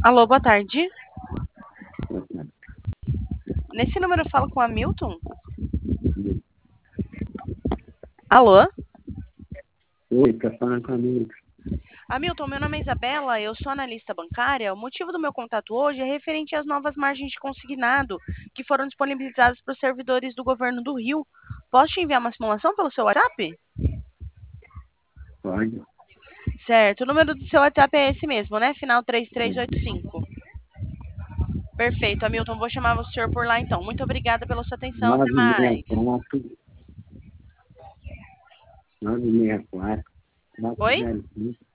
Alô, boa tarde. Nesse número eu falo com o Hamilton? Alô? Oi, tá falando com a Hamilton. Hamilton, meu nome é Isabela, eu sou analista bancária. O motivo do meu contato hoje é referente às novas margens de consignado que foram disponibilizadas para os servidores do governo do Rio. Posso te enviar uma simulação pelo seu WhatsApp? Pode. Certo, o número do seu WhatsApp é esse mesmo, né? Final 3385. Perfeito, Hamilton, vou chamar o senhor por lá então. Muito obrigada pela sua atenção, até mais. 964 964 Oi? 405